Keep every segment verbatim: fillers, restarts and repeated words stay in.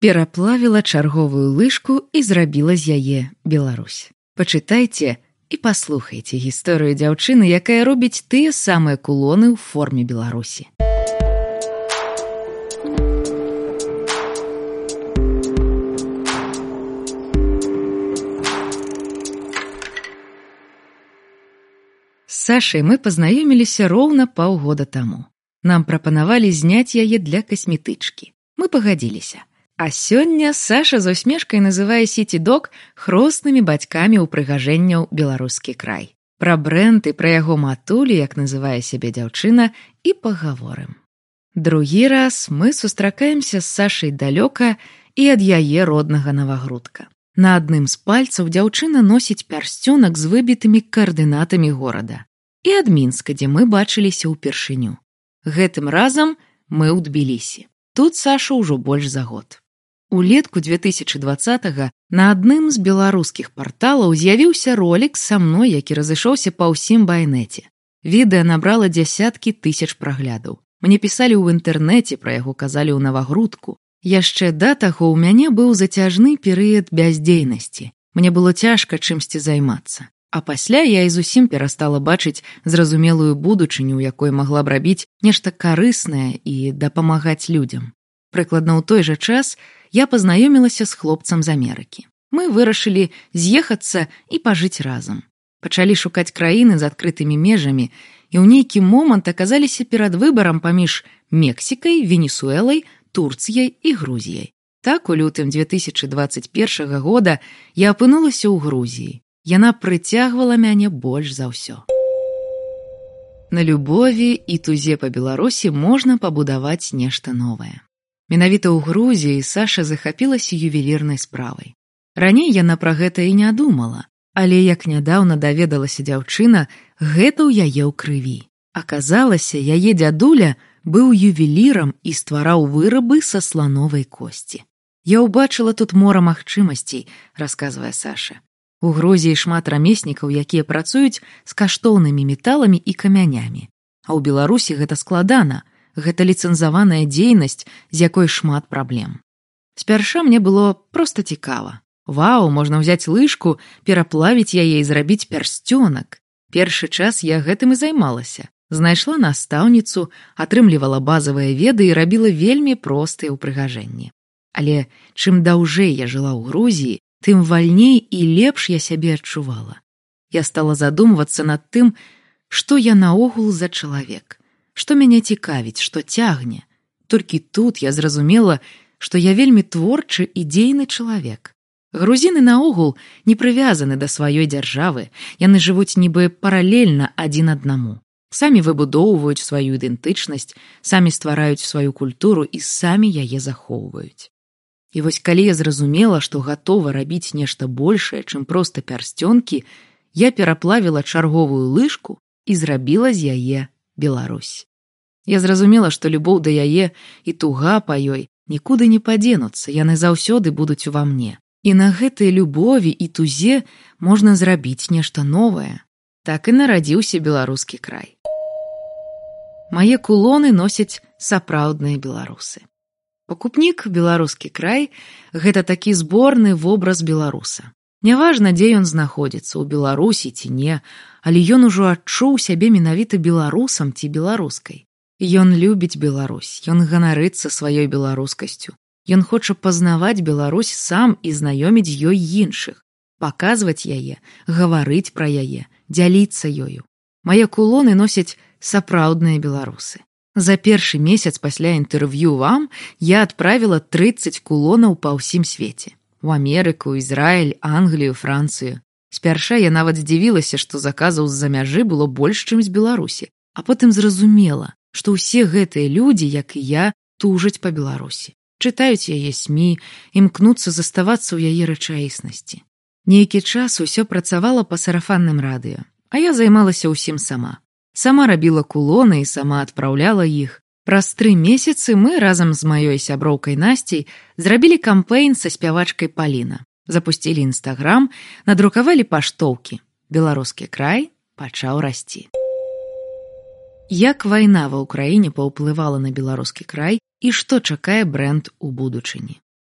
Пераплавіла чарговую лыжку і зрабіла з яе Беларусь. Пачытайце і паслухайце гісторыю дзяўчыны, якая робіць тыя самыя кулоны ў форме Беларусі. З Сашай мы пазнаёміліся роўна паўгода таму. Нам прапанавалі зняць яе для касметычкі. Мы пагадзіліся. А сёння Саша з усмешкай называе сіці-дог хроснымі бацькамі ўпрыгажэнняў беларускі край. Пра брэнд і пра яго матулю, як называе сябе дзяўчына, і пагаворым. Другі раз мы сустракаемся з Сашай далёка і ад яе роднага Навагрудка. На адным з пальцаў дзяўчына носіць пярсцёнак з выбітымі каардынатамі горада. І ад Мінска, дзе мы бачыліся ўпершыню. Гэтым разам мы ў Тбілісі. Тут Саша ўжо больш за год. Улетку две тысячы дваццатага на адным з беларускіх парталаў з'явіўся ролік са мной, які разышоўся па ўсім байнеце. Відэа набрала дзясяткі тысяч праглядаў. Мне пісалі ў інтэрнэце, пра яго казалі ў Навагрудку. Яшчэ да таго ў мяне быў зацяжны перыяд бяздзейнасці. Мне было цяжка чымсьці займацца. А пасля я і зусім перастала бачыць зразумелую будучыню, у якой магла б рабіць нешта карыснае і дапамагаць людзям. Прыкладна ў той жа час я пазнаёмілася з хлопцам з Амерыкі. Мы вырашылі з'ехацца і пажыць разам. Пачалі шукаць краіны з адкрытымі межамі і ў нейкі момант аказаліся перад выбарам паміж Мексікай, Венесуэлай, Турцыяй і Грузіяй. Так, у лютым две тысячы дваццаць першага года я апынулася ў Грузіі. Яна прыцягвала мяне больш за ўсё. На любові і тузе па Беларусі можна пабудаваць нешта новае. Менавіта ў Грузіі Саша захапілася ювелірнай справай. Раней яна пра гэта і не думала, але як нядаўна даведалася дзяўчына, гэта ў яе ў крыві. Аказалася, яе дзядуля быў ювелірам і ствараў вырабы са слановай косці. Я ўбачыла тут мора магчымасцей, расказвае Саша. У Грузіі шмат рамеснікаў, якія працуюць з каштоўнымі металамі і камянямі. А ў Беларусі гэта складана. Гэта ліцэнзаваная дзейнасць, з якой шмат праблем. Спярша мне было проста цікава. Вау, можна ўзяць лыжку, пераплавіць яе і зрабіць пярсцёнак. Першы час я гэтым і займалася. Знайшла настаўніцу, атрымлівала базавыя веды і рабіла вельмі простыя ўпрыгажэнні. Але чым даўжэй я жыла ў Грузіі, тым вальней і лепш я сябе адчувала. Я стала задумвацца над тым, што я наогул за чалавек. Што мяне цікавіць, што цягне. Толькі тут я зразумела, што я вельмі творчы і дзейны чалавек. Грузіны наогул не прывязаны да сваёй дзяржавы, яны жывуць нібы паралельна адзін аднаму. Самі выбудоўваюць сваю ідэнтычнасць, самі ствараюць сваю культуру і самі яе захоўваюць. І вось калі я зразумела, што гатова рабіць нешта большае, чым проста пярсцёнкі, я пераплавіла чарговую лыжку і зрабіла з яе Беларусь. Я зразумела, што любоў да яе і туга па ёй нікуды не падзенуцца, яны заўсёды будуць ува мне. І на гэтай любові і тузе можна зрабіць нешта новае. Так і нарадзіўся беларускі край. Мае кулоны носяць сапраўдныя беларусы. Пакупнік беларускі край – гэта такі зборны вобраз беларуса. Няважна, дзе ён знаходзіцца, у Беларусі ці не, але ён ужо адчуў сябе менавіта беларусам ці беларускай. Ён любіць Беларусь, ён ганарыцца сваёй беларускасцю. Ён хоча пазнаваць Беларусь сам і знаёміць ёй іншых, паказваць яе, гаварыць пра яе, дзяліцца ёю. Мае кулоны носяць сапраўдныя беларусы. За першы месяц пасля інтэрв'ю вам я адправіла трыццаць кулонаў па ўсім свеце. У Амерыку, Ізраіль, Англію, Францыю. Спярша я нават здзівілася, што заказаў з-за мяжы было больш, чым з Беларусі. А потым зразумела, што ўсе гэтыя людзі, як і я, тужаць па Беларусі. Чытаюць яе СМІ, імкнуцца заставацца ў яе рэчаіснасці. Нейкі час усё працавала па сарафанным радыё, а я займалася ўсім сама. Сама рабіла кулоны і сама адпраўляла іх. Праз тры месяцы мы разам з маёй сяброўкай Насцей зрабілі кампэйн са спявачкай Паліна. Запусцілі Інстаграм, надрукавалі паштоўкі. Беларускі край пачаў расці. Як вайна ва ўкраіне паўплывала на беларускі край і што чакае брэнд у будучыні?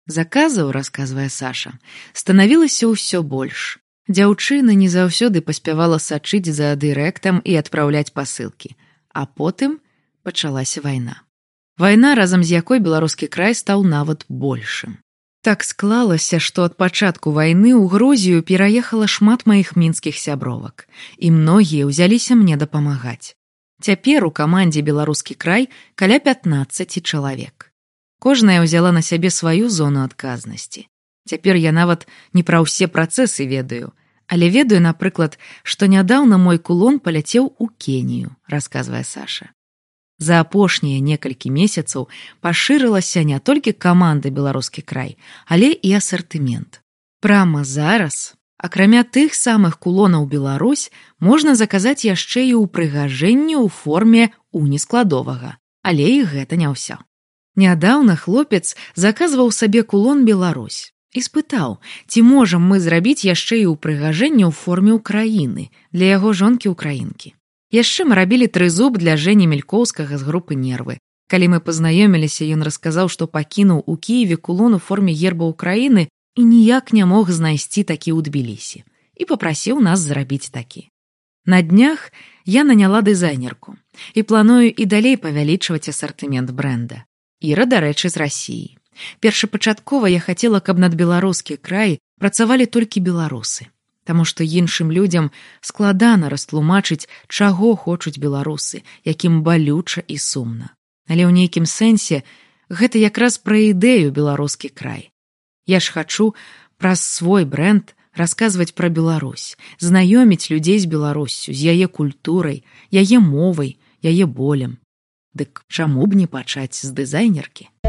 Заказаў, расказвае Саша, станавілася ўсё больш. Дзяўчына не заўсёды паспявала сачыць за дырэктам і адпраўляць пасылкі. А потым пачалася вайна. Вайна, разам з якой беларускі край стаў нават большым. Так склалася, што ад пачатку вайны ў Грузію пераехала шмат маіх мінскіх сябровак, і многія ўзяліся мне дапамагаць. Цяпер у камандзе беларускі край каля пятнаццаць чалавек. Кожная ўзяла на сябе сваю зону адказнасці. Цяпер я нават не пра ўсе працэсы ведаю, але ведаю, напрыклад, што нядаўна мой кулон паляцеў у Кенію, расказвае Саша. За апошнія некалькі месяцаў пашырылася не толькі каманда беларускі край, але і асартымент. Прама зараз, акрамя тых самых кулонаў Беларусь, можна заказаць яшчэ і ўпрыгажэнне ў форме унескладовага. Але і гэта не ўсё. Нядаўна хлопец заказваў сабе кулон Беларусь і спытаў, ці можам мы зрабіць яшчэ і ўпрыгажэнне ў форме ўкраіны для яго жонкі-украінкі. Яшчэ мы рабілі трызуб для Жэні Мелькоўскага з групы «Нервы». Калі мы пазнаёміліся, ён расказаў, што пакінуў у Кіеве кулон у форме герба Ўкраіны і ніяк не мог знайсці такі ў Тбілісі. І папрасіў нас зрабіць такі. На днях я наняла дызайнерку і планую і далей павялічваць асартымент брэнда. Іра, дарэчы, з Расіі. Першапачаткова я хацела, каб над беларускі край працавалі толькі беларусы. Таму што іншым людзям складана растлумачыць, чаго хочуць беларусы, якім балюча і сумна. Але ў нейкім сэнсе гэта якраз пра ідэю беларускі край. Я ж хачу праз свой брэнд расказваць пра Беларусь, знаёміць людзей з Беларуссю, з яе культурай, яе мовай, яе болем. Дык чаму б не пачаць з дызайнеркі?